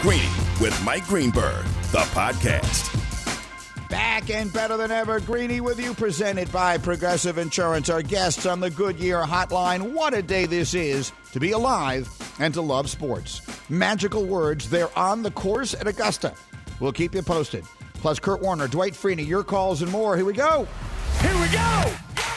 Greeny with Mike Greenberg, the podcast. Back and better than ever, Greeny with you, presented by Progressive Insurance. Our guests on the Goodyear Hotline. What a day this is to be alive and to love sports. Magical words, they're on the course at Augusta. We'll keep you posted. Plus, Kurt Warner, Dwight Freeney, your calls and more. Here we go. Here we go.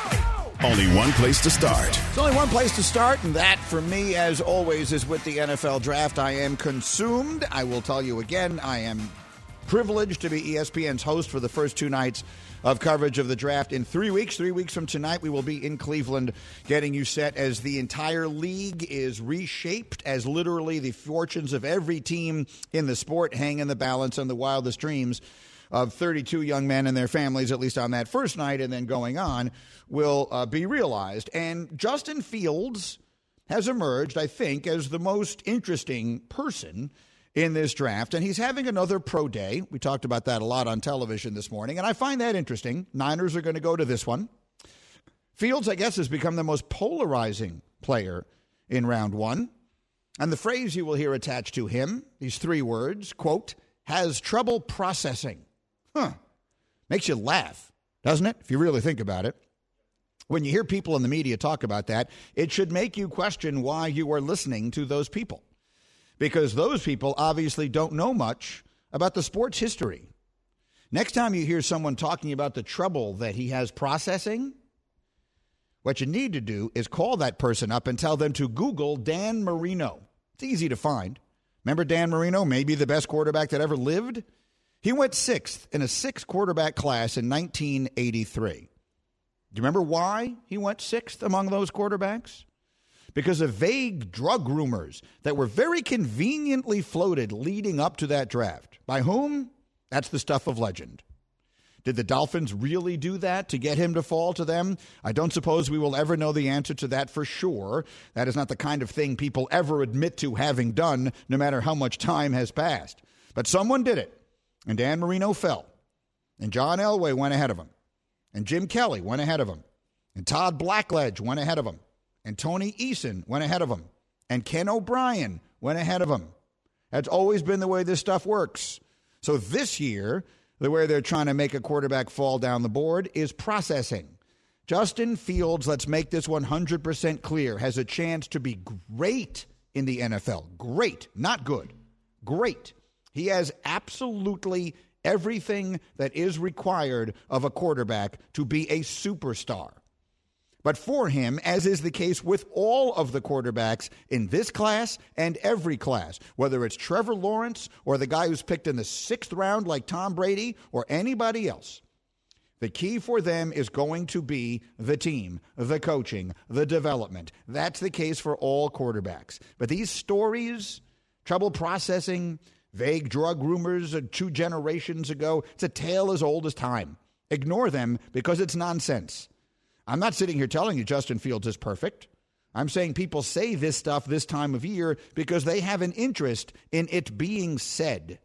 Only one place to start. There's only one place to start, and that, for me, as always, is with the NFL Draft. I am consumed. I will tell you again, I am privileged to be ESPN's host for the first two nights of coverage of the draft in 3 weeks. 3 weeks from tonight, we will be in Cleveland getting you set as the entire league is reshaped, as literally the fortunes of every team in the sport hang in the balance on the wildest dreams of 32 young men and their families, at least on that first night, and then going on, will be realized. And Justin Fields has emerged, I think, as the most interesting person in this draft, and he's having another pro day. We talked about that a lot on television this morning, and I find that interesting. Niners are going to go to this one. Fields, I guess, has become the most polarizing player in round one, and the phrase you will hear attached to him, these three words, quote, has trouble processing. Makes you laugh, doesn't it, if you really think about it? When you hear people in the media talk about that, it should make you question why you are listening to those people. Because those people obviously don't know much about the sport's history. Next time you hear someone talking about the trouble that he has processing, what you need to do is call that person up and tell them to Google Dan Marino. It's easy to find. Remember Dan Marino, maybe the best quarterback that ever lived? He went sixth in a six-quarterback class in 1983. Do you remember why he went sixth among those quarterbacks? Because of vague drug rumors that were very conveniently floated leading up to that draft. By whom? That's the stuff of legend. Did the Dolphins really do that to get him to fall to them? I don't suppose we will ever know the answer to that for sure. That is not the kind of thing people ever admit to having done, no matter how much time has passed. But someone did it, and Dan Marino fell. And John Elway went ahead of him. And Jim Kelly went ahead of him. And Todd Blackledge went ahead of him. And Tony Eason went ahead of him. And Ken O'Brien went ahead of him. That's always been the way this stuff works. So this year, the way they're trying to make a quarterback fall down the board is processing. Justin Fields, let's make this 100% clear, has a chance to be great in the NFL. Great, not good. Great. He has absolutely everything that is required of a quarterback to be a superstar. But for him, as is the case with all of the quarterbacks in this class and every class, whether it's Trevor Lawrence or the guy who's picked in the sixth round like Tom Brady or anybody else, the key for them is going to be the team, the coaching, the development. That's the case for all quarterbacks. But these stories, trouble processing, vague drug rumors 2 generations ago, it's a tale as old as time. Ignore them because it's nonsense. I'm not sitting here telling you Justin Fields is perfect. I'm saying people say this stuff this time of year because they have an interest in it being said.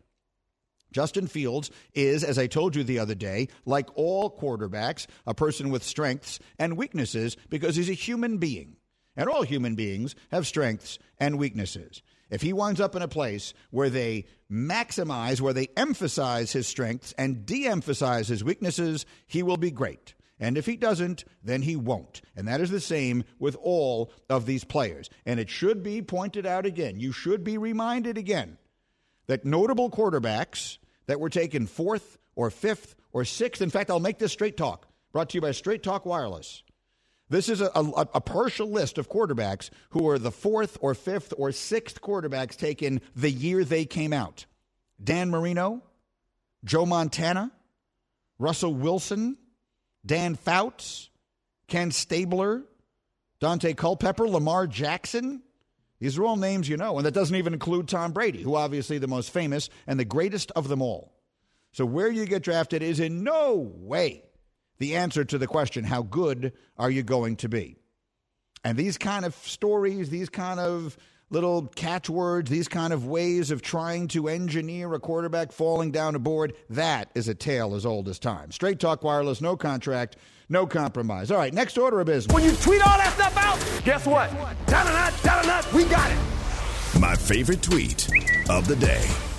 Justin Fields is, as I told you the other day, like all quarterbacks, a person with strengths and weaknesses because he's a human being. And all human beings have strengths and weaknesses. If he winds up in a place where they maximize, where they emphasize his strengths and de-emphasize his weaknesses, he will be great. And if he doesn't, then he won't. And that is the same with all of these players. And it should be pointed out again. You should be reminded again that notable quarterbacks that were taken 4th or 5th or 6th, in fact, I'll make this Straight Talk, brought to you by Straight Talk Wireless. This is a partial list of quarterbacks who are the 4th or 5th or 6th quarterbacks taken the year they came out. Dan Marino, Joe Montana, Russell Wilson, Dan Fouts, Ken Stabler, Dante Culpepper, Lamar Jackson. These are all names you know, and that doesn't even include Tom Brady, who obviously the most famous and the greatest of them all. So where you get drafted is in no way the answer to the question, how good are you going to be? And these kind of stories, these kind of little catchwords, these kind of ways of trying to engineer a quarterback falling down a board, that is a tale as old as time. Straight Talk Wireless, no contract, no compromise. All right, next order of business. When you tweet all that stuff out, guess what? Da-da-da, we got it. My favorite tweet of the day.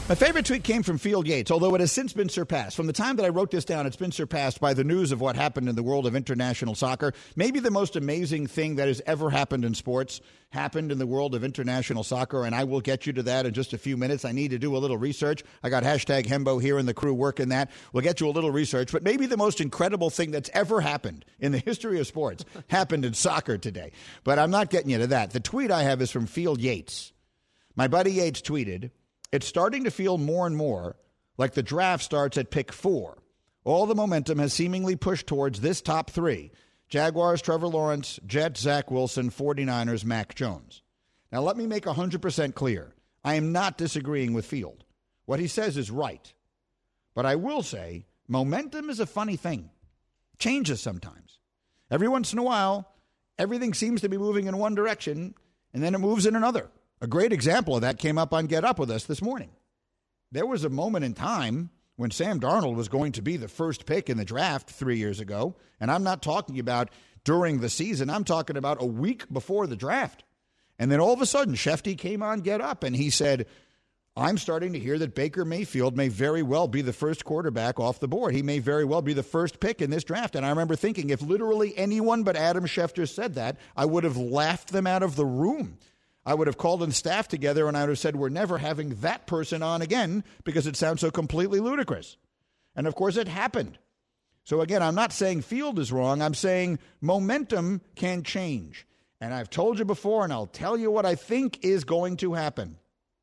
My favorite tweet came from Field Yates, although it has since been surpassed. From the time that I wrote this down, it's been surpassed by the news of what happened in the world of international soccer. Maybe the most amazing thing that has ever happened in sports happened in the world of international soccer, and I will get you to that in just a few minutes. I need to do a little research. I got hashtag Hembo here and the crew working that. We'll get you a little research, but maybe the most incredible thing that's ever happened in the history of sports happened in soccer today. But I'm not getting you to that. The tweet I have is from Field Yates. My buddy Yates tweeted, "It's starting to feel more and more like the draft starts at pick 4. All the momentum has seemingly pushed towards this top 3. Jaguars, Trevor Lawrence, Jets, Zach Wilson, 49ers, Mac Jones." Now, let me make 100% clear. I am not disagreeing with Field. What he says is right. But I will say, momentum is a funny thing. Changes sometimes. Every once in a while, everything seems to be moving in one direction, and then it moves in another. A great example of that came up on Get Up With Us this morning. There was a moment in time when Sam Darnold was going to be the first pick in the draft 3 years ago, and I'm not talking about during the season. I'm talking about a week before the draft. And then all of a sudden, Shefty came on Get Up, and he said, "I'm starting to hear that Baker Mayfield may very well be the first quarterback off the board. He may very well be the first pick in this draft." And I remember thinking, if literally anyone but Adam Schefter said that, I would have laughed them out of the room. I would have called in staff together and I would have said, we're never having that person on again because it sounds so completely ludicrous. And, of course, it happened. So, again, I'm not saying Field is wrong. I'm saying momentum can change. And I've told you before, and I'll tell you what I think is going to happen.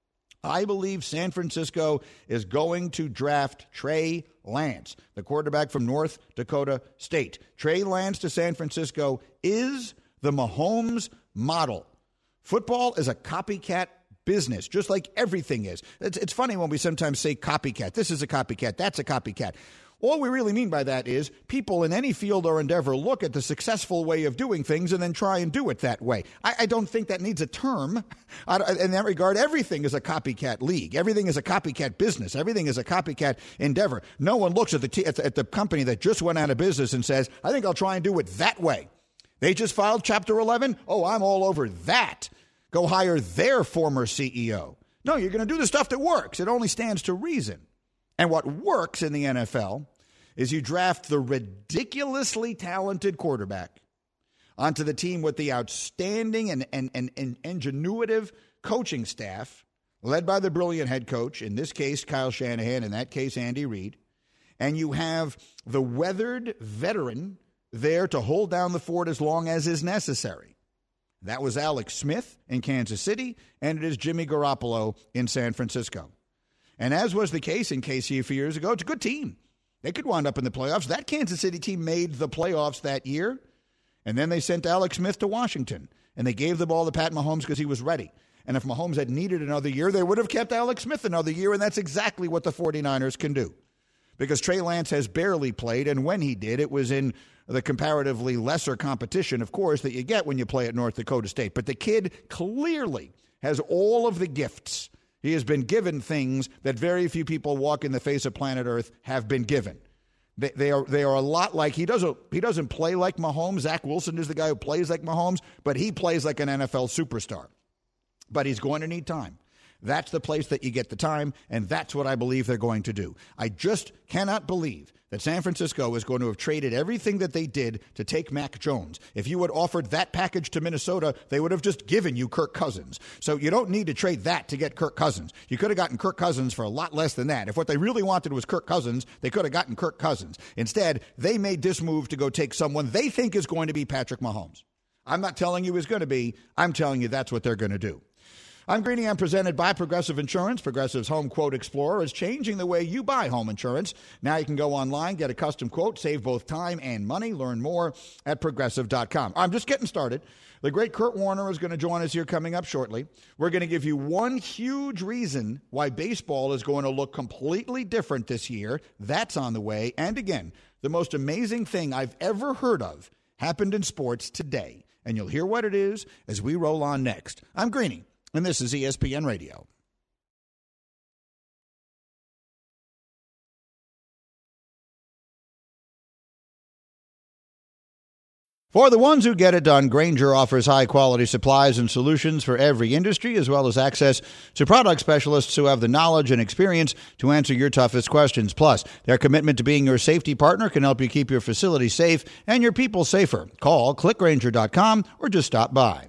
I believe San Francisco is going to draft Trey Lance, the quarterback from North Dakota State. Trey Lance to San Francisco is the Mahomes model. Football is a copycat business, just like everything is. It's funny when we sometimes say copycat. This is a copycat. That's a copycat. All we really mean by that is people in any field or endeavor look at the successful way of doing things and then try and do it that way. I don't think that needs a term. In that regard, everything is a copycat league. Everything is a copycat business. Everything is a copycat endeavor. No one looks at the company that just went out of business and says, I think I'll try and do it that way. They just filed Chapter 11. Oh, I'm all over that. Go hire their former CEO. No, you're going to do the stuff that works. It only stands to reason. And what works in the NFL is you draft the ridiculously talented quarterback onto the team with the outstanding and ingenuitive coaching staff, led by the brilliant head coach, in this case, Kyle Shanahan, in that case, Andy Reid. And you have the weathered veteran there to hold down the fort as long as is necessary. That was Alex Smith in Kansas City, and it is Jimmy Garoppolo in San Francisco. And as was the case in KC a few years ago, it's a good team. They could wind up in the playoffs. That Kansas City team made the playoffs that year, and then they sent Alex Smith to Washington, and they gave the ball to Pat Mahomes because he was ready. And if Mahomes had needed another year, they would have kept Alex Smith another year, and that's exactly what the 49ers can do. Because Trey Lance has barely played, and when he did, it was in the comparatively lesser competition, of course, that you get when you play at North Dakota State. But the kid clearly has all of the gifts. He has been given things that very few people walking the face of planet Earth have been given. They are a lot like, he doesn't play like Mahomes. Zach Wilson is the guy who plays like Mahomes, but he plays like an NFL superstar. But he's going to need time. That's the place that you get the time, and that's what I believe they're going to do. I just cannot believe that San Francisco is going to have traded everything that they did to take Mac Jones. If you had offered that package to Minnesota, they would have just given you Kirk Cousins. So you don't need to trade that to get Kirk Cousins. You could have gotten Kirk Cousins for a lot less than that. If what they really wanted was Kirk Cousins, they could have gotten Kirk Cousins. Instead, they made this move to go take someone they think is going to be Patrick Mahomes. I'm not telling you he's going to be. I'm telling you that's what they're going to do. I'm Greeny. I'm presented by Progressive Insurance. Progressive's Home Quote Explorer is changing the way you buy home insurance. Now you can go online, get a custom quote, save both time and money. Learn more at Progressive.com. I'm just getting started. The great Kurt Warner is going to join us here coming up shortly. We're going to give you one huge reason why baseball is going to look completely different this year. That's on the way. And again, the most amazing thing I've ever heard of happened in sports today. And you'll hear what it is as we roll on next. I'm Greeny. And this is ESPN Radio. For the ones who get it done, Grainger offers high-quality supplies and solutions for every industry, as well as access to product specialists who have the knowledge and experience to answer your toughest questions. Plus, their commitment to being your safety partner can help you keep your facility safe and your people safer. Call clickgrainger.com or just stop by.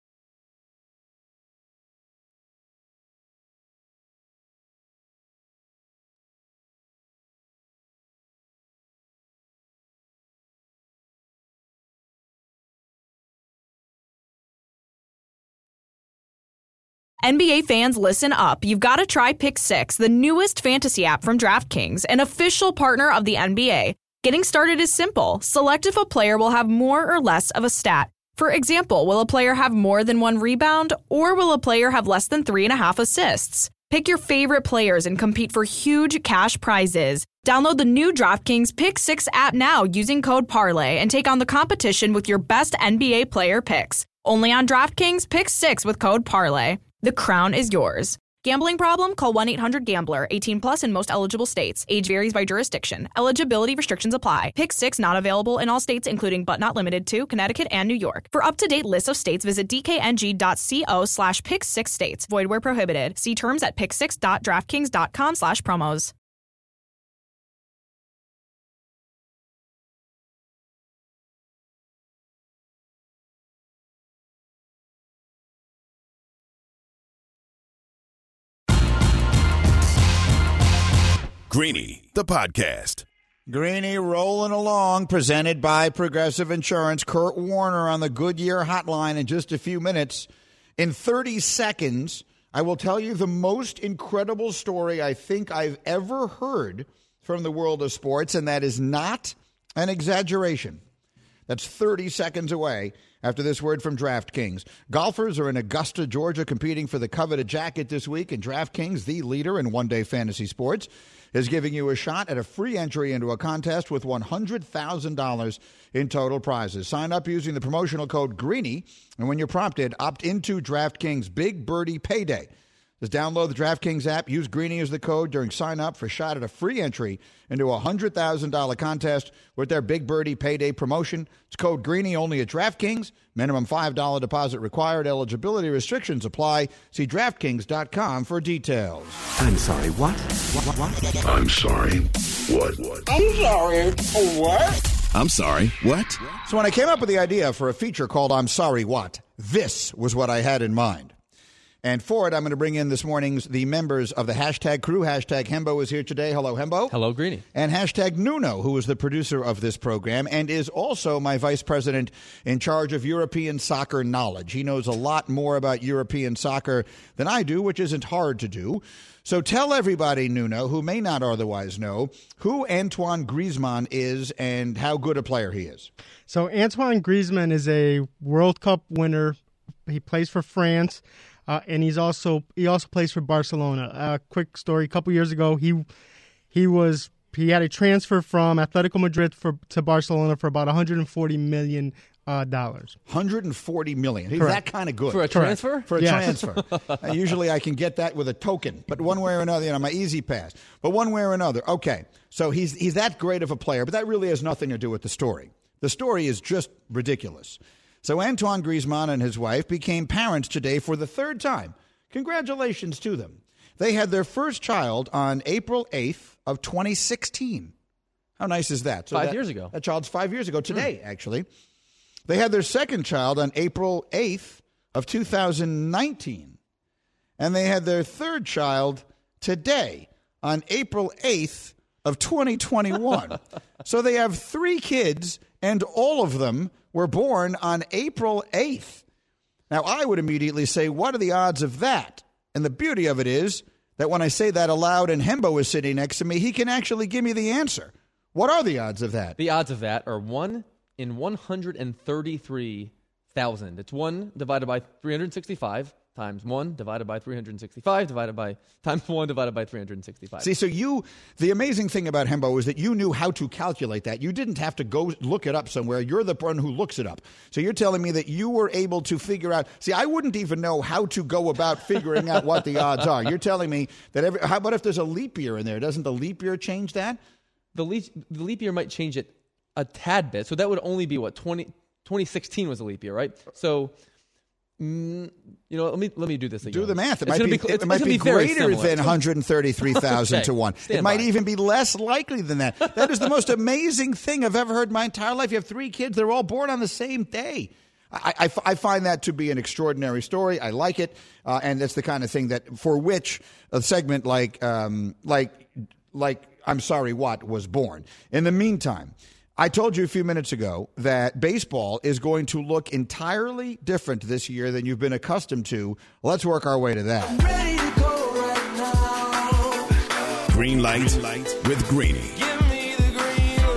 NBA fans, listen up. You've got to try Pick 6, the newest fantasy app from DraftKings, an official partner of the NBA. Getting started is simple. Select if a player will have more or less of a stat. For example, will a player have more than 1 rebound, or will a player have less than 3.5 assists? Pick your favorite players and compete for huge cash prizes. Download the new DraftKings Pick 6 app now using code PARLAY and take on the competition with your best NBA player picks. Only on DraftKings Pick 6 with code PARLAY. The crown is yours. Gambling problem? Call 1-800-GAMBLER. 18 plus in most eligible states. Age varies by jurisdiction. Eligibility restrictions apply. Pick 6 not available in all states, including but not limited to Connecticut and New York. For up-to-date lists of states, visit dkng.co/pick6states. Void where prohibited. See terms at pick6.draftkings.com/promos. Greeny, the podcast. Greeny rolling along, presented by Progressive Insurance. Kurt Warner on the Goodyear hotline in just a few minutes. In 30 seconds, I will tell you the most incredible story I think I've ever heard from the world of sports, and that is not an exaggeration. That's 30 seconds away after this word from DraftKings. Golfers are in Augusta, Georgia, competing for the coveted jacket this week, and DraftKings, the leader in one-day fantasy sports, is giving you a shot at a free entry into a contest with $100,000 in total prizes. Sign up using the promotional code GREENY, and when you're prompted, opt into DraftKings Big Birdie Payday. Just download the DraftKings app, use Greeny as the code during sign-up for a shot at a free entry into a $100,000 contest with their Big Birdie Payday promotion. It's code Greeny only at DraftKings. Minimum $5 deposit required. Eligibility restrictions apply. See DraftKings.com for details. I'm sorry, what? What? I'm sorry. What? I'm sorry. What? I'm sorry. What? So when I came up with the idea for a feature called I'm Sorry What, this was what I had in mind. And for it, I'm going to bring in this morning's the members of the hashtag crew. Hashtag Hembo is here today. Hello, Hembo. Hello, Greeny. And hashtag Nuno, who is the producer of this program and is also my vice president in charge of European soccer knowledge. He knows a lot more about European soccer than I do, which isn't hard to do. So tell everybody, Nuno, who may not otherwise know, who Antoine Griezmann is and how good a player he is. So Antoine Griezmann is a World Cup winner. He plays for France. And he also plays for Barcelona. Quick story: a couple years ago, he had a transfer from Atletico Madrid to Barcelona for about $140 million. $140 million. He's Correct. that kind of good For a transfer? For a Yes. transfer. Usually I can get that with a token, but one way or another, my easy pass. But one way or another, okay. So he's that great of a player, but that really has nothing to do with the story. The story is just ridiculous. So Antoine Griezmann and his wife became parents today for the third time. Congratulations to them. They had their first child on April 8th of 2016. How nice is that? So 5 years ago. That child's 5 years ago today, actually. They had their second child on April 8th of 2019. And they had their third child today on April 8th of 2021. So they have 3 kids, and all of them were born on April 8th. Now, I would immediately say, what are the odds of that? And the beauty of it is that when I say that aloud and Hembo is sitting next to me, he can actually give me the answer. What are the odds of that? The odds of that are 1 in 133,000. It's 1 divided by 365 times 1 divided by 365 divided by times 1 divided by 365. See, so the amazing thing about Hembo is that you knew how to calculate that. You didn't have to go look it up somewhere. You're the one who looks it up. So you're telling me that you were able to figure out. See, I wouldn't even know how to go about figuring out what the odds are. You're telling me that how about if there's a leap year in there? Doesn't the leap year change that? The leap year might change it a tad bit. So that would only be, 20 2016 was a leap year, right? So, let me do this again. Do the math. It It's might be greater than 133,000 okay. to 1. It might even be less likely than that. That is the most amazing thing I've ever heard in my entire life. You have 3 kids. They're all born on the same day. I find that to be an extraordinary story. I like it. And that's the kind of thing that for which a segment like I'm Sorry What was born. In the meantime, I told you a few minutes ago that baseball is going to look entirely different this year than you've been accustomed to. Let's work our way to that. I'm ready to go right now. Green Light with Greeny. Give me the green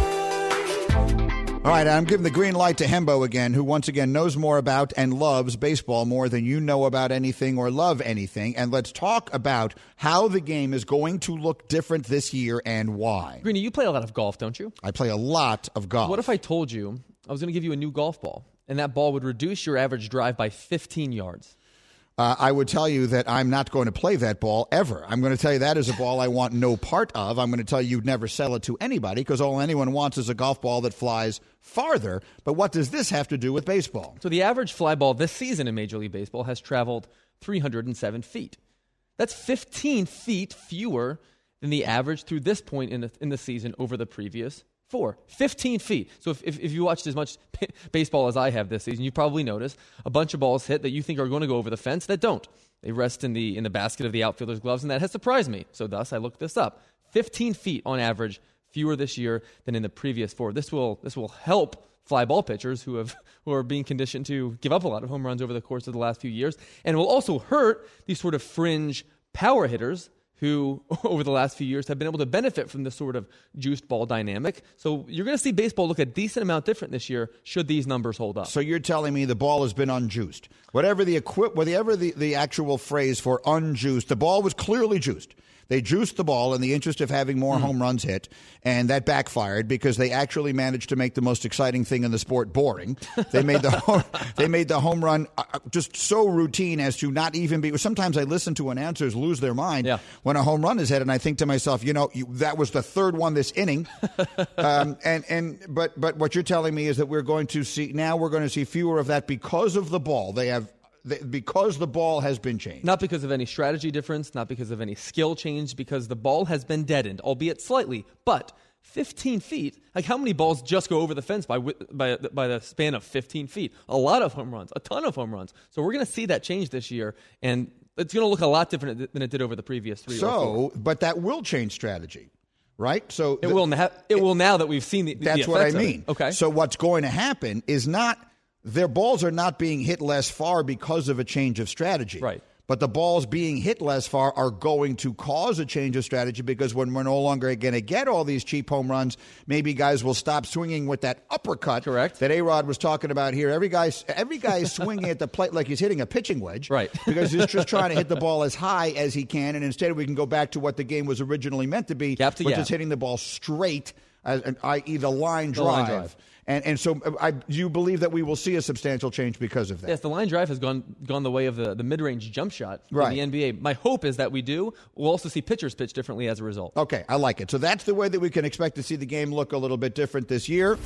light. All right, I'm giving the green light to Hembo again, who once again knows more about and loves baseball more than you know about anything or love anything. And let's talk about how the game is going to look different this year and why. Greeny, you play a lot of golf, don't you? I play a lot of golf. What if I told you I was going to give you a new golf ball, and that ball would reduce your average drive by 15 yards? I would tell you that I'm not going to play that ball ever. I'm going to tell you that is a ball I want no part of. I'm going to tell you you'd never sell it to anybody because all anyone wants is a golf ball that flies farther. But what does this have to do with baseball? So the average fly ball this season in Major League Baseball has traveled 307 feet. That's 15 feet fewer than the average through this point in the season over the previous 4. 15 feet. So if you watched as much baseball as I have this season, you probably noticed a bunch of balls hit that you think are going to go over the fence that don't. They rest in the basket of the outfielder's gloves, and that has surprised me. So thus, I looked this up. 15 feet on average fewer this year than in the previous 4. This will help fly ball pitchers who are being conditioned to give up a lot of home runs over the course of the last few years, and it will also hurt these sort of fringe power hitters who, over the last few years, have been able to benefit from this sort of juiced ball dynamic. So you're going to see baseball look a decent amount different this year should these numbers hold up. So you're telling me the ball has been unjuiced. Whatever the actual phrase for unjuiced, the ball was clearly juiced. They juiced the ball in the interest of having more home runs hit, and that backfired because they actually managed to make the most exciting thing in the sport boring. They made the home run just so routine as to not even be. Sometimes I listen to announcers lose their mind when a home run is hit, and I think to myself, that was the third one this inning. But what you're telling me is that we're going to see fewer of that because of the ball. Because the ball has been changed. Not because of any strategy difference, not because of any skill change, because the ball has been deadened, albeit slightly. But 15 feet, like how many balls just go over the fence by the span of 15 feet? A lot of home runs, a ton of home runs. So we're going to see that change this year, and it's going to look a lot different than it did over the previous 3 or 4. But that will change strategy. Right? So it will now that we've seen the That's what I mean. Okay. So what's going to happen is not their balls are not being hit less far because of a change of strategy. Right. But the balls being hit less far are going to cause a change of strategy because when we're no longer going to get all these cheap home runs, maybe guys will stop swinging with that uppercut that A-Rod was talking about here. Every guy is swinging at the plate like he's hitting a pitching wedge. Right. Because he's just trying to hit the ball as high as he can, and instead we can go back to what the game was originally meant to be, which is hitting the ball straight, i.e. the line drive. And so you believe that we will see a substantial change because of that? Yes, the line drive has gone the way of the mid-range jump shot in the NBA. My hope is that we do. We'll also see pitchers pitch differently as a result. Okay, I like it. So that's the way that we can expect to see the game look a little bit different this year.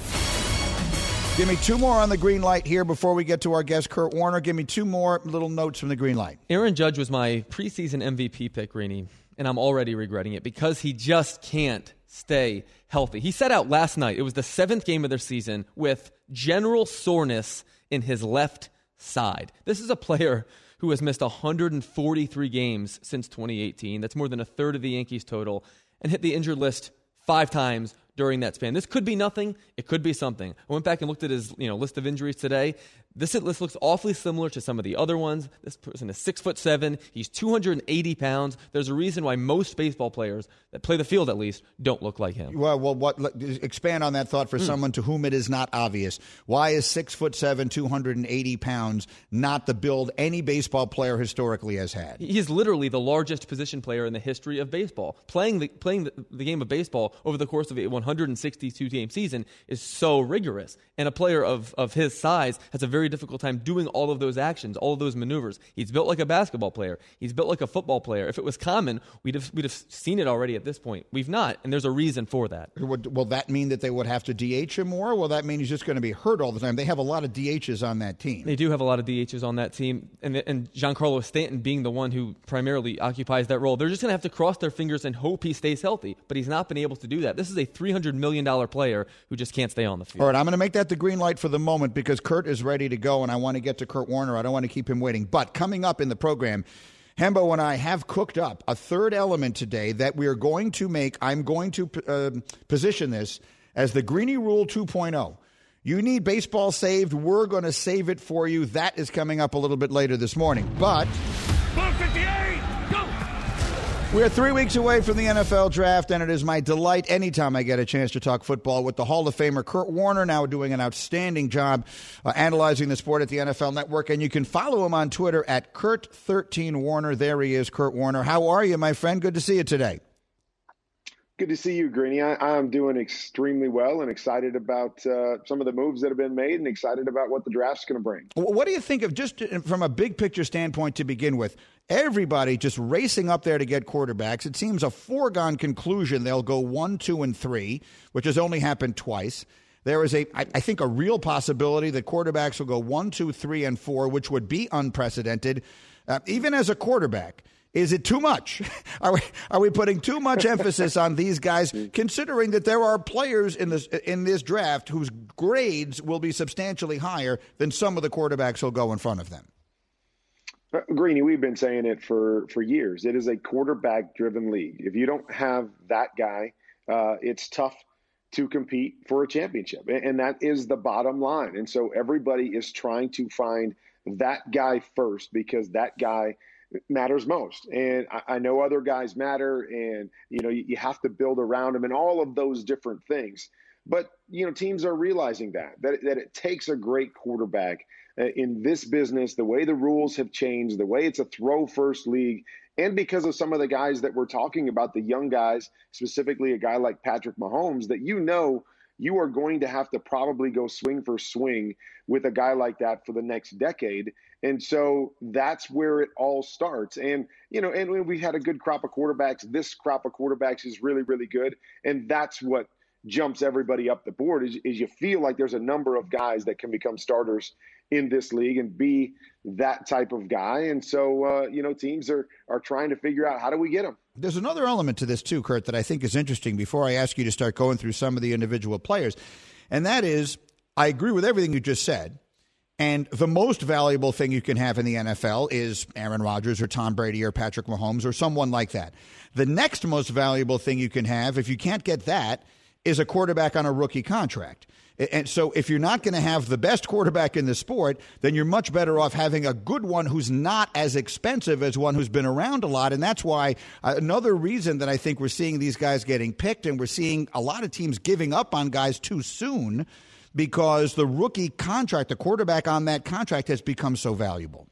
Give me 2 more on the green light here before we get to our guest, Kurt Warner. Give me 2 more little notes from the green light. Aaron Judge was my preseason MVP pick, Greeny, and I'm already regretting it because he just can't stay healthy. He set out last night. It was the 7th game of their season with general soreness in his left side. This is a player who has missed 143 games since 2018. That's more than a third of the Yankees total, and hit the injured list 5 times during that span. This could be nothing. It could be something. I went back and looked at his list of injuries today. This list looks awfully similar to some of the other ones. This person is 6'7". He's 280 pounds. There's a reason why most baseball players that play the field, at least, don't look like him. Well, expand on that thought for someone to whom it is not obvious. Why is 6'7", 280 pounds not the build any baseball player historically has had? He's literally the largest position player in the history of baseball. Playing the game of baseball over the course of a 162-game season is so rigorous, and a player of his size has a very very difficult time doing all of those actions, all of those maneuvers. He's built like a basketball player. He's built like a football player. If it was common, we'd have seen it already at this point. We've not, and there's a reason for that. Will that mean that they would have to DH him more? Will that mean he's just going to be hurt all the time? They have a lot of DHs on that team. They do have a lot of DHs on that team, and Giancarlo Stanton being the one who primarily occupies that role. They're just going to have to cross their fingers and hope he stays healthy, but he's not been able to do that. This is a $300 million player who just can't stay on the field. All right, I'm going to make that the green light for the moment because Kurt is ready to go, and I want to get to Kurt Warner. I don't want to keep him waiting. But coming up in the program, Hembo and I have cooked up a third element today that we are going to make. I'm going to position this as the Greeny Rule 2.0. You need baseball saved. We're going to save it for you. That is coming up a little bit later this morning. But we're 3 weeks away from the NFL draft, and it is my delight anytime I get a chance to talk football with the Hall of Famer Kurt Warner, now doing an outstanding job analyzing the sport at the NFL Network. And you can follow him on Twitter at Kurt13Warner. There he is, Kurt Warner. How are you, my friend? Good to see you today. Good to see you, Greeny. I'm doing extremely well and excited about some of the moves that have been made and excited about what the draft's going to bring. What do you think of, just from a big picture standpoint to begin with, everybody just racing up there to get quarterbacks? It seems a foregone conclusion they'll go 1, 2, and 3, which has only happened twice. There is, I think, a real possibility that quarterbacks will go 1, 2, 3, and 4, which would be unprecedented, even as a quarterback. Is it too much? Are we putting too much emphasis on these guys, considering that there are players in this draft whose grades will be substantially higher than some of the quarterbacks who'll go in front of them? Greeny, we've been saying it for years. It is a quarterback-driven league. If you don't have that guy, it's tough to compete for a championship, and that is the bottom line. And so everybody is trying to find that guy first because that guy matters most. And I know other guys matter, and you have to build around them and all of those different things. But teams are realizing that it takes a great quarterback in this business, the way the rules have changed, the way it's a throw first league, and because of some of the guys that we're talking about, the young guys, specifically a guy like Patrick Mahomes, that you are going to have to probably go swing for swing with a guy like that for the next decade. And so that's where it all starts. And, and we had a good crop of quarterbacks. This crop of quarterbacks is really, really good. And that's what jumps everybody up the board is you feel like there's a number of guys that can become starters in this league and be that type of guy. And so, teams are trying to figure out, how do we get them? There's another element to this, too, Kurt, that I think is interesting before I ask you to start going through some of the individual players. And that is, I agree with everything you just said. And the most valuable thing you can have in the NFL is Aaron Rodgers or Tom Brady or Patrick Mahomes or someone like that. The next most valuable thing you can have, if you can't get that, is a quarterback on a rookie contract. And so if you're not going to have the best quarterback in the sport, then you're much better off having a good one who's not as expensive as one who's been around a lot. And that's why another reason that I think we're seeing these guys getting picked, and we're seeing a lot of teams giving up on guys too soon, because the rookie contract, the quarterback on that contract, has become so valuable.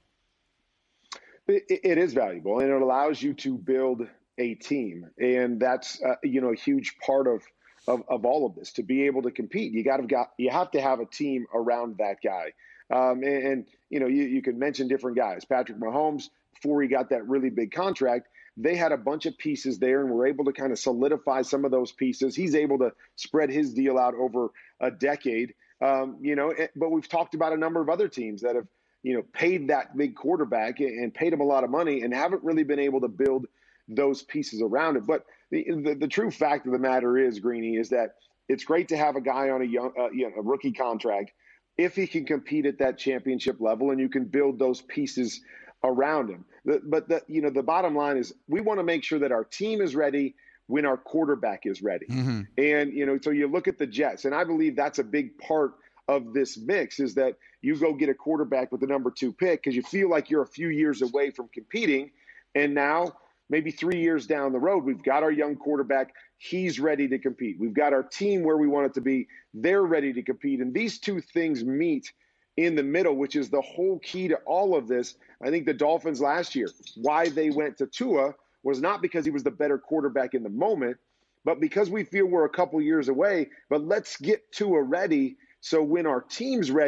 It is valuable, and it allows you to build a team. And that's, a huge part of all of this. To be able to compete, you have to have a team around that guy. You can mention different guys. Patrick Mahomes, before he got that really big contract, they had a bunch of pieces there and were able to kind of solidify some of those pieces. He's able to spread his deal out over a decade. But we've talked about a number of other teams that have, paid that big quarterback and paid him a lot of money and haven't really been able to build those pieces around it. But the true fact of the matter is, Greeny, is that it's great to have a guy on a rookie contract if he can compete at that championship level and you can build those pieces around him. But the bottom line is we want to make sure that our team is ready when our quarterback is ready. Mm-hmm. And, so you look at the Jets, and I believe that's a big part of this mix is that you go get a quarterback with the number 2 pick because you feel like you're a few years away from competing. And now maybe 3 years down the road, we've got our young quarterback. He's ready to compete. We've got our team where we want it to be. They're ready to compete. And these two things meet in the middle, which is the whole key to all of this. I think the Dolphins last year, why they went to Tua was not because he was the better quarterback in the moment, but because we feel we're a couple years away. But let's get Tua ready so when our team's ready,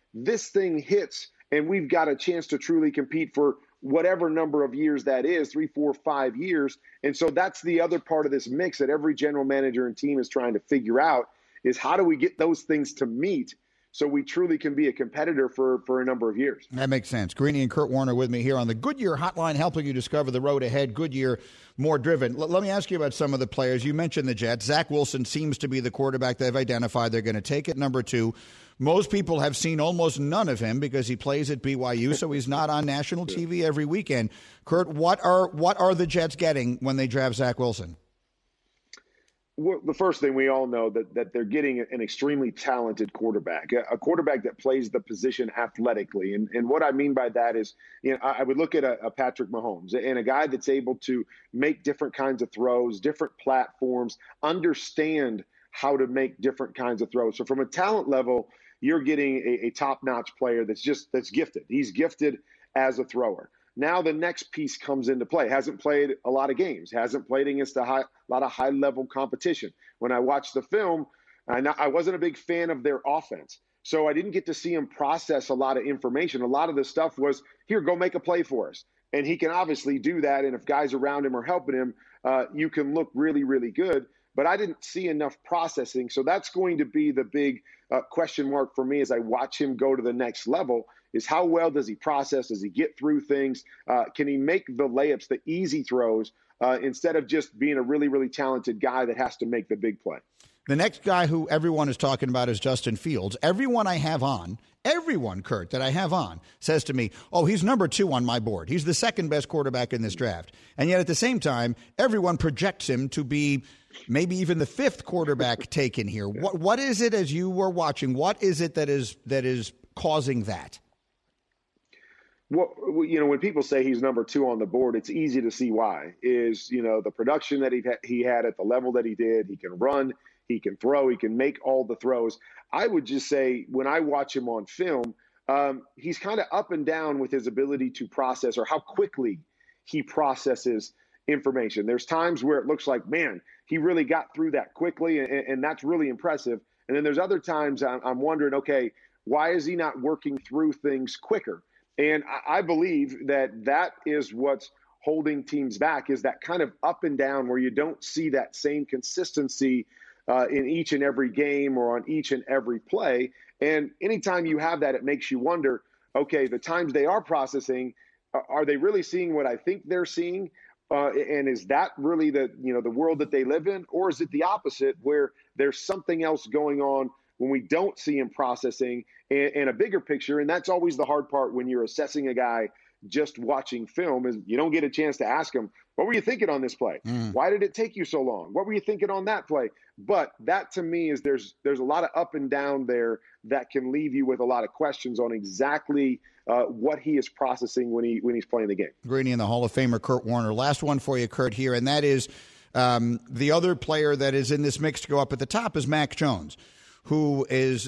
this thing hits and we've got a chance to truly compete for whatever number of years that is, 3, 4, 5 years. And so that's the other part of this mix that every general manager and team is trying to figure out is how do we get those things to meet so we truly can be a competitor for a number of years. That makes sense. Greeny and Kurt Warner with me here on the Goodyear Hotline, helping you discover the road ahead. Goodyear, more driven. Let me ask you about some of the players. You mentioned the Jets. Zach Wilson seems to be the quarterback they've identified they're going to take at number 2. Most people have seen almost none of him because he plays at BYU, so he's not on national TV every weekend. Kurt, what are the Jets getting when they draft Zach Wilson? Well, the first thing we all know that they're getting an extremely talented quarterback, a quarterback that plays the position athletically. And what I mean by that is, I would look at a Patrick Mahomes and a guy that's able to make different kinds of throws, different platforms, understand how to make different kinds of throws. So from a talent level, you're getting a top-notch player that's gifted. He's gifted as a thrower. Now the next piece comes into play. Hasn't played a lot of games. Hasn't played against a lot of high-level competition. When I watched the film, I wasn't a big fan of their offense. So I didn't get to see him process a lot of information. A lot of the stuff was, here, go make a play for us. And he can obviously do that. And if guys around him are helping him, you can look really, really good. But I didn't see enough processing. So that's going to be the big question mark for me as I watch him go to the next level, is how well does he process? Does he get through things? Can he make the layups, the easy throws, instead of just being a really, really talented guy that has to make the big play? The next guy who everyone is talking about is Justin Fields. Everyone, Kurt, that I have on says to me, oh, he's number 2 on my board. He's the second best quarterback in this draft. And yet at the same time, everyone projects him to be maybe even the 5th quarterback taken here. What is it, as you were watching, what is it that is causing that? Well, when people say he's number 2 on the board, it's easy to see why. Is, the production that he had at the level that he did. He can run, he can throw, he can make all the throws. I would just say when I watch him on film, he's kind of up and down with his ability to process or how quickly he processes information. There's times where it looks like, man, he really got through that quickly, and that's really impressive. And then there's other times I'm wondering, okay, why is he not working through things quicker? And I believe that is what's holding teams back, is that kind of up and down where you don't see that same consistency in each and every game or on each and every play. And anytime you have that, it makes you wonder, okay, the times they are processing, are they really seeing what I think they're seeing? And is that really the world that they live in? Or is it the opposite, where there's something else going on when we don't see him processing and a bigger picture? And that's always the hard part when you're assessing a guy just watching film, is you don't get a chance to ask him, what were you thinking on this play? Why did it take you so long? What were you thinking on that play? But that to me is there's a lot of up and down there that can leave you with a lot of questions on exactly what he is processing when he's playing the game. Greeny and the Hall of Famer Kurt Warner. Last one for you, Kurt, here, and that is the other player that is in this mix to go up at the top is Mac Jones, who is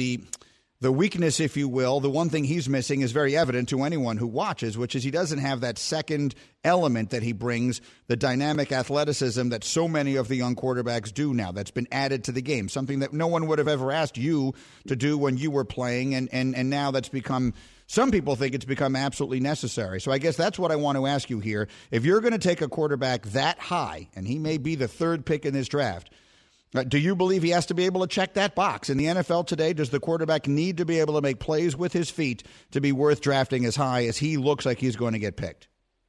the weakness, if you will. The one thing he's missing is very evident to anyone who watches, which is he doesn't have that second element that he brings, the dynamic athleticism that so many of the young quarterbacks do now, that's been added to the game, something that no one would have ever asked you to do when you were playing, and now that's become, some people think it's become absolutely necessary. So I guess that's what I want to ask you here. If you're going to take a quarterback that high, and he may be the 3rd pick in this draft, do you believe he has to be able to check that box? In the NFL today, does the quarterback need to be able to make plays with his feet to be worth drafting as high as he looks like he's going to get picked?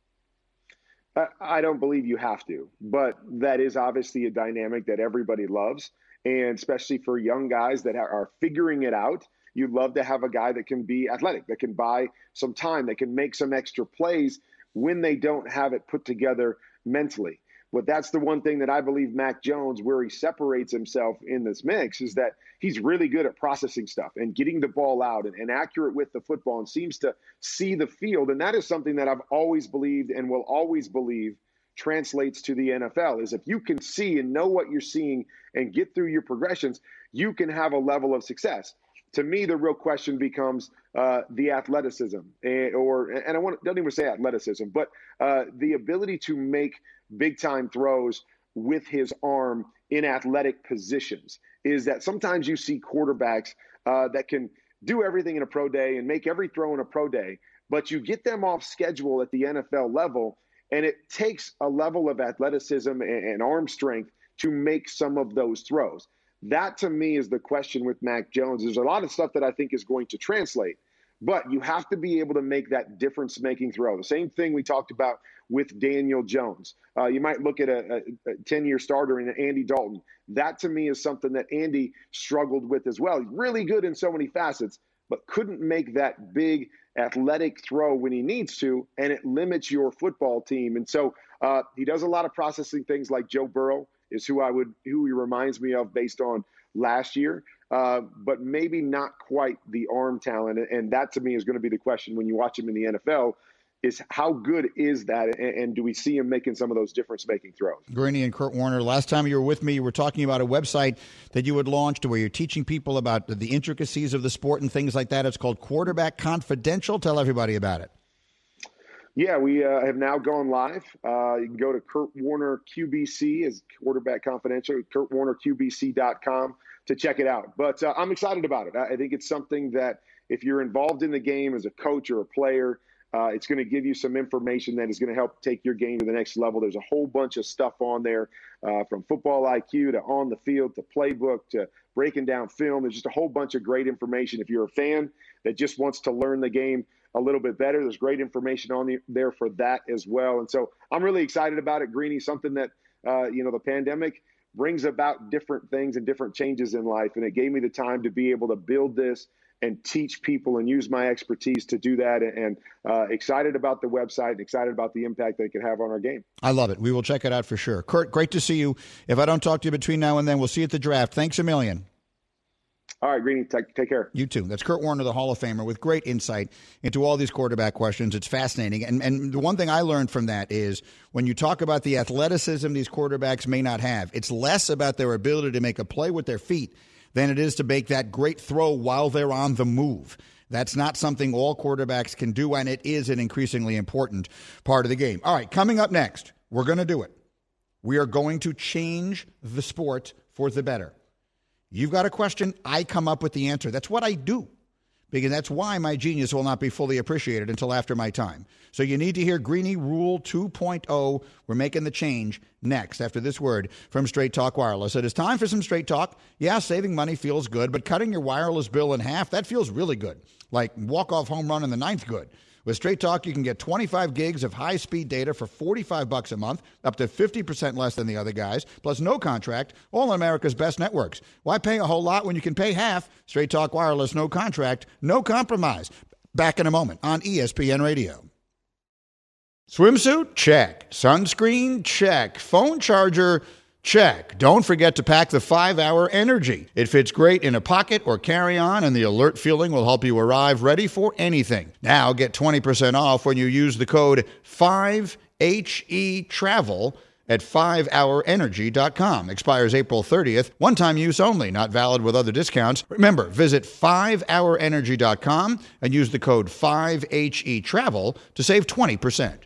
I don't believe you have to, but that is obviously a dynamic that everybody loves, and especially for young guys that are figuring it out. You'd love to have a guy that can be athletic, that can buy some time, that can make some extra plays when they don't have it put together mentally. But that's the one thing that I believe Mac Jones, where he separates himself in this mix, is that he's really good at processing stuff and getting the ball out and accurate with the football, and seems to see the field. And that is something that I've always believed and will always believe translates to the NFL, is if you can see and know what you're seeing and get through your progressions, you can have a level of success. To me, the real question becomes the athleticism, and I don't even say athleticism, but the ability to make big-time throws with his arm in athletic positions. Is that sometimes you see quarterbacks that can do everything in a pro day and make every throw in a pro day, but you get them off schedule at the NFL level, and it takes a level of athleticism and arm strength to make some of those throws. That, to me, is the question with Mac Jones. There's a lot of stuff that I think is going to translate, but you have to be able to make that difference-making throw. The same thing we talked about with Daniel Jones. You might look at a 10-year starter in Andy Dalton. That, to me, is something that Andy struggled with as well. He's really good in so many facets, but couldn't make that big athletic throw when he needs to, and it limits your football team. And so he does a lot of processing things like Joe Burrow is who he reminds me of based on last year, but maybe not quite the arm talent. And that, to me, is going to be the question when you watch him in the NFL, is how good is that, and do we see him making some of those difference-making throws? Greeny and Kurt Warner, last time you were with me, you were talking about a website that you had launched where you're teaching people about the intricacies of the sport and things like that. It's called Quarterback Confidential. Tell everybody about it. Yeah, we have now gone live. You can go to Kurt Warner QBC as Quarterback Confidential, KurtWarnerQBC.com to check it out. But I'm excited about it. I think it's something that if you're involved in the game as a coach or a player, it's going to give you some information that is going to help take your game to the next level. There's a whole bunch of stuff on there, from football IQ to on the field to playbook to breaking down film. There's just a whole bunch of great information. If you're a fan that just wants to learn the game a little bit better, there's great information on there for that as well. And so I'm really excited about it, Greeny, something that, the pandemic brings about different things and different changes in life. And it gave me the time to be able to build this and teach people and use my expertise to do that. And excited about the website and excited about the impact that it can have on our game. I love it. We will check it out for sure. Kurt, great to see you. If I don't talk to you between now and then, we'll see you at the draft. Thanks a million. All right, Greeny, take care. You too. That's Kurt Warner, the Hall of Famer, with great insight into all these quarterback questions. It's fascinating. And the one thing I learned from that is when you talk about the athleticism these quarterbacks may not have, it's less about their ability to make a play with their feet than it is to make that great throw while they're on the move. That's not something all quarterbacks can do, and it is an increasingly important part of the game. All right, coming up next, we're going to do it. We are going to change the sport for the better. You've got a question, I come up with the answer. That's what I do, because that's why my genius will not be fully appreciated until after my time. So you need to hear Greeny Rule 2.0. We're making the change next after this word from Straight Talk Wireless. It is time for some Straight Talk. Yeah, saving money feels good, but cutting your wireless bill in half, that feels really good. Like walk-off home run in the ninth good. With Straight Talk, you can get 25 gigs of high-speed data for $45 a month, up to 50% less than the other guys, plus no contract, all on America's best networks. Why pay a whole lot when you can pay half? Straight Talk Wireless, no contract, no compromise. Back in a moment on ESPN Radio. Swimsuit? Check. Sunscreen? Check. Phone charger? Check. Don't forget to pack the 5-Hour Energy. It fits great in a pocket or carry-on, and the alert feeling will help you arrive ready for anything. Now get 20% off when you use the code 5HETRAVEL at 5hourenergy.com. Expires April 30th. One-time use only. Not valid with other discounts. Remember, visit 5hourenergy.com and use the code 5HETRAVEL to save 20%.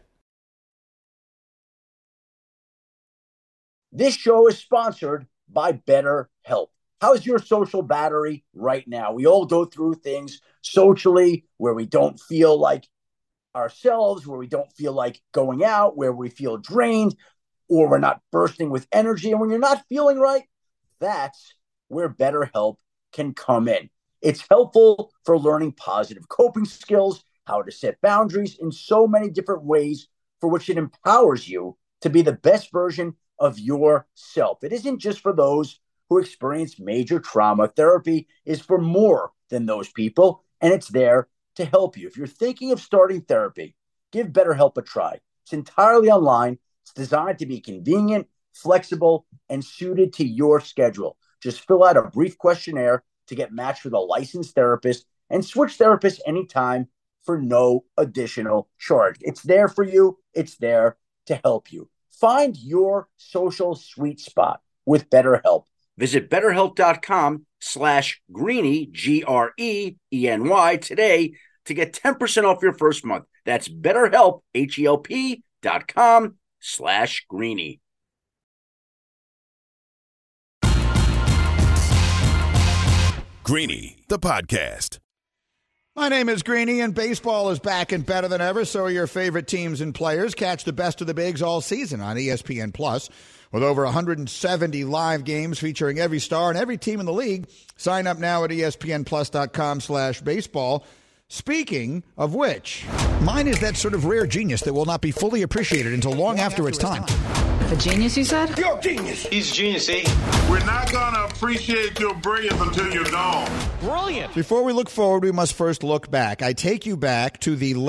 This show is sponsored by BetterHelp. How's your social battery right now? We all go through things socially where we don't feel like ourselves, where we don't feel like going out, where we feel drained, or we're not bursting with energy. And when you're not feeling right, that's where BetterHelp can come in. It's helpful for learning positive coping skills, how to set boundaries in so many different ways, for which it empowers you to be the best version of yourself. It isn't just for those who experience major trauma. Therapy is for more than those people, and it's there to help you. If you're thinking of starting therapy, give BetterHelp a try. It's entirely online. It's designed to be convenient, flexible, and suited to your schedule. Just fill out a brief questionnaire to get matched with a licensed therapist and switch therapists anytime for no additional charge. It's there for you. It's there to help you. Find your social sweet spot with BetterHelp. Visit BetterHelp.com/Greeny, GREENY today to get 10% off your first month. That's BetterHelp, HELP.com/Greeny. Greeny, the podcast. My name is Greeny, and baseball is back and better than ever. So are your favorite teams and players. Catch the best of the bigs all season on ESPN Plus. With over 170 live games featuring every star and every team in the league. Sign up now at ESPNplus.com/baseball. Speaking of which, mine is that sort of rare genius that will not be fully appreciated until long after its time. A genius, you said? You're a genius. He's a genius, eh? We're not going to appreciate your brilliance until you're gone. Brilliant. Before we look forward, we must first look back. I take you back to the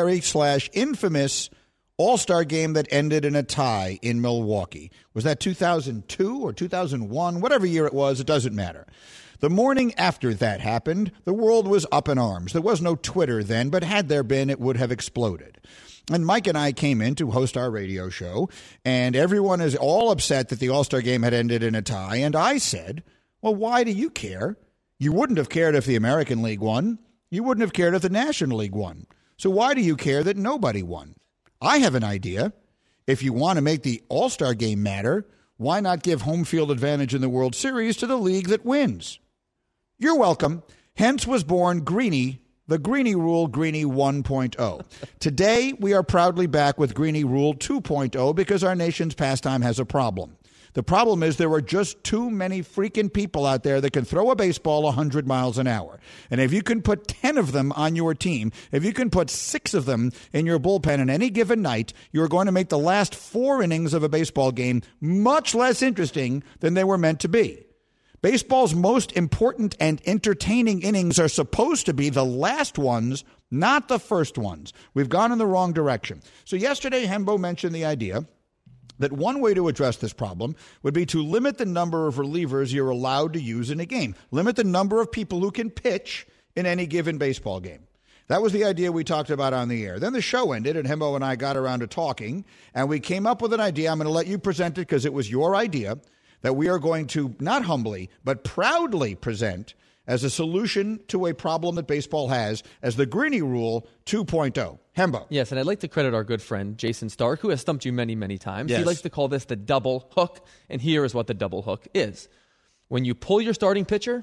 legendary/infamous All-Star game that ended in a tie in Milwaukee. Was that 2002 or 2001? Whatever year it was, it doesn't matter. The morning after that happened, the world was up in arms. There was no Twitter then, but had there been, it would have exploded. And Mike and I came in to host our radio show, and everyone is all upset that the All-Star game had ended in a tie. And I said, well, why do you care? You wouldn't have cared if the American League won. You wouldn't have cared if the National League won. So why do you care that nobody won? I have an idea. If you want to make the All-Star game matter, why not give home field advantage in the World Series to the league that wins? You're welcome. Hence was born Greeny, the Greeny Rule, Greeny 1.0. Today, we are proudly back with Greeny Rule 2.0 because our nation's pastime has a problem. The problem is there are just too many freaking people out there that can throw a baseball 100 miles an hour. And if you can put 10 of them on your team, if you can put 6 of them in your bullpen on any given night, you're going to make the last 4 innings of a baseball game much less interesting than they were meant to be. Baseball's most important and entertaining innings are supposed to be the last ones, not the first ones. We've gone in the wrong direction. So yesterday, Hembo mentioned the idea that one way to address this problem would be to limit the number of relievers you're allowed to use in a game. Limit the number of people who can pitch in any given baseball game. That was the idea we talked about on the air. Then the show ended, and Hembo and I got around to talking, and we came up with an idea. I'm going to let you present it because it was your idea, that we are going to not humbly but proudly present as a solution to a problem that baseball has as the Greeny Rule 2.0. Hembo. Yes, and I'd like to credit our good friend Jason Stark, who has stumped you many, many times. Yes. He likes to call this the double hook, and here is what the double hook is. When you pull your starting pitcher,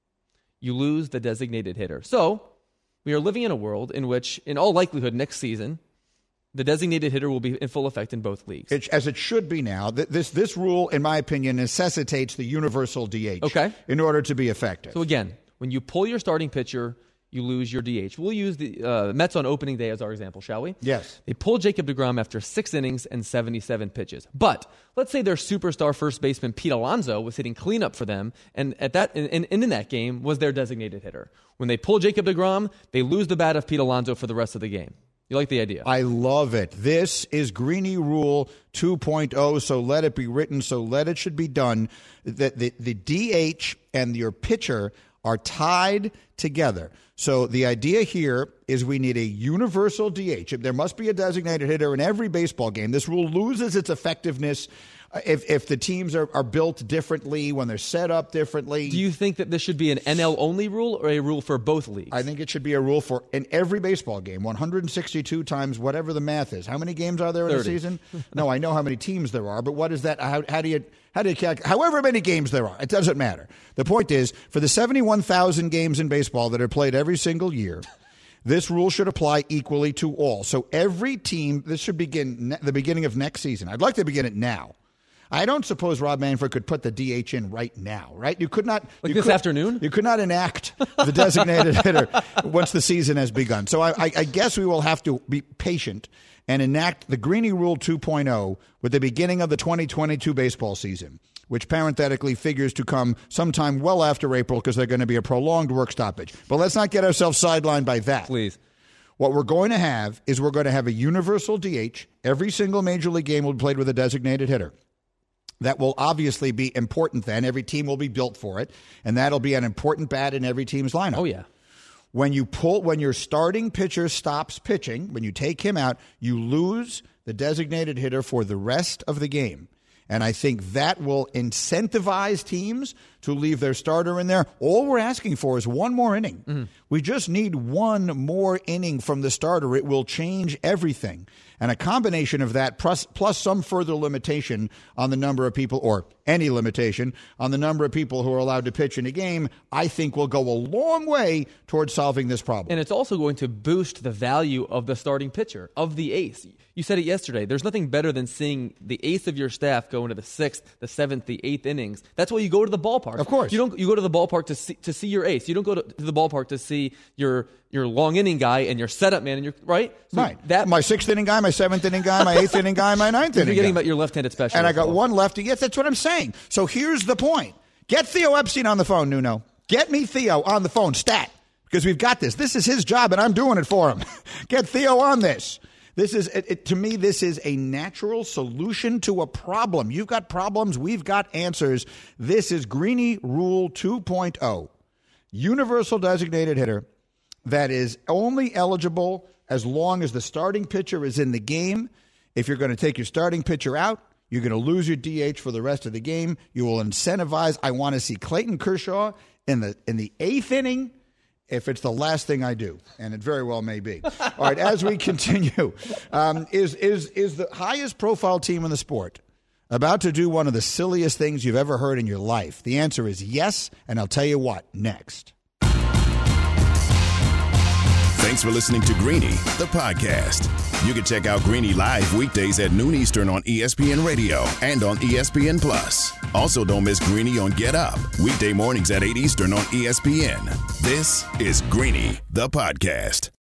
you lose the designated hitter. So we are living in a world in which, in all likelihood, next season, the designated hitter will be in full effect in both leagues. As it should be now. This rule, in my opinion, necessitates the universal DH in order to be effective. So again, when you pull your starting pitcher, you lose your DH. We'll use the Mets on opening day as our example, shall we? Yes. They pulled Jacob deGrom after 6 innings and 77 pitches. But let's say their superstar first baseman Pete Alonso was hitting cleanup for them, and in that game was their designated hitter. When they pull Jacob deGrom, they lose the bat of Pete Alonso for the rest of the game. You like the idea? I love it. This is Greeny Rule 2.0, so let it be written, so let it should be done. The DH and your pitcher are tied together. So the idea here is we need a universal DH. There must be a designated hitter in every baseball game. This rule loses its effectiveness if the teams are built differently, when they're set up differently. Do you think that this should be an NL-only rule or a rule for both leagues? I think it should be a rule for in every baseball game, 162 times whatever the math is. How many games are there 30. in a season? No, I know how many teams there are, but what is that? How do you calculate? However many games there are, it doesn't matter. The point is, for the 71,000 games in baseball that are played every single year, this rule should apply equally to all. So every team, this should begin the beginning of next season. I'd like to begin it now. I don't suppose Rob Manfred could put the DH in right now, right? You could not. This afternoon? You could not enact the designated hitter once the season has begun. So I guess we will have to be patient and enact the Greeny Rule 2.0 with the beginning of the 2022 baseball season, which parenthetically figures to come sometime well after April because they're going to be a prolonged work stoppage. But let's not get ourselves sidelined by that. Please. What we're going to have is we're going to have a universal DH. Every single major league game will be played with a designated hitter. That will obviously be important then. Every team will be built for it, and that'll be an important bat in every team's lineup. Oh, yeah. When your starting pitcher stops pitching, when you take him out, you lose the designated hitter for the rest of the game. And I think that will incentivize teams to leave their starter in there. All we're asking for is one more inning. Mm-hmm. We just need one more inning from the starter. It will change everything. And a combination of that plus some further limitation on the number of people, or any limitation on the number of people who are allowed to pitch in a game, I think will go a long way towards solving this problem. And it's also going to boost the value of the starting pitcher, of the ace. You said it yesterday. There's nothing better than seeing the ace of your staff go into the 6th, the 7th, the 8th innings. That's why you go to the ballpark. Of course. You go to the ballpark to see your ace. You don't go to the ballpark to see your long inning guy and your setup man and your right. So right. That my 6th inning guy, my 7th inning guy, my 8th inning guy, my 9th inning guy. You're forgetting about your left-handed specialist. And I got one lefty. Yes, that's what I'm saying. So here's the point. Get Theo Epstein on the phone, Nuno. Get me Theo on the phone, stat, because we've got this. This is his job, and I'm doing it for him. Get Theo on this. This is, to me, this is a natural solution to a problem. You've got problems. We've got answers. This is Greeny Rule 2.0. Universal designated hitter that is only eligible as long as the starting pitcher is in the game. If you're going to take your starting pitcher out, you're going to lose your DH for the rest of the game. You will incentivize. I want to see Clayton Kershaw in the 8th inning if it's the last thing I do, and it very well may be. All right, as we continue, is the highest profile team in the sport about to do one of the silliest things you've ever heard in your life? The answer is yes, and I'll tell you what, next. Thanks for listening to Greeny, the podcast. You can check out Greeny live weekdays at noon Eastern on ESPN Radio and on ESPN Plus. Also, don't miss Greeny on Get Up, weekday mornings at 8 Eastern on ESPN. This is Greeny, the podcast.